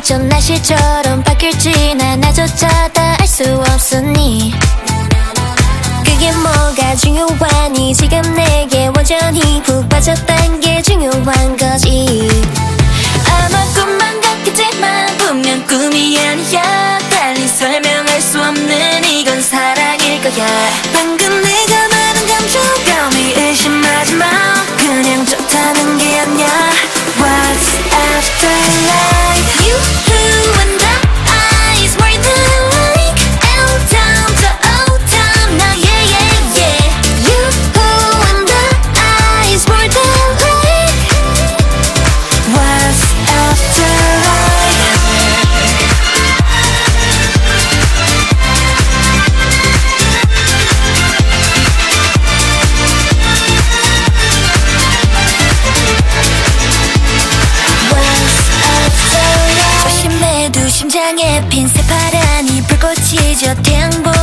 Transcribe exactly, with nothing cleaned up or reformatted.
전 날씨처럼 바뀔지 난 나조차 다 알 수 없으니 그게 뭐가 중요하니 지금 내게 완전히 푹 빠졌단 게 중요한 거지. 아마 꿈만 같겠지만 분명 꿈이 아니야. 달리 설명할 수 없는 이건 사랑일 거야. 방금 내가 말한 감정감이 의심하지 마. 그냥 좋다는 게 아니야. What's after life? You who and I is more than like L-Town to O-Town now yeah yeah yeah. You who and I is more than like What's after life? 조심해도 심장에 핀 새파란이 불꽃이죠. 태양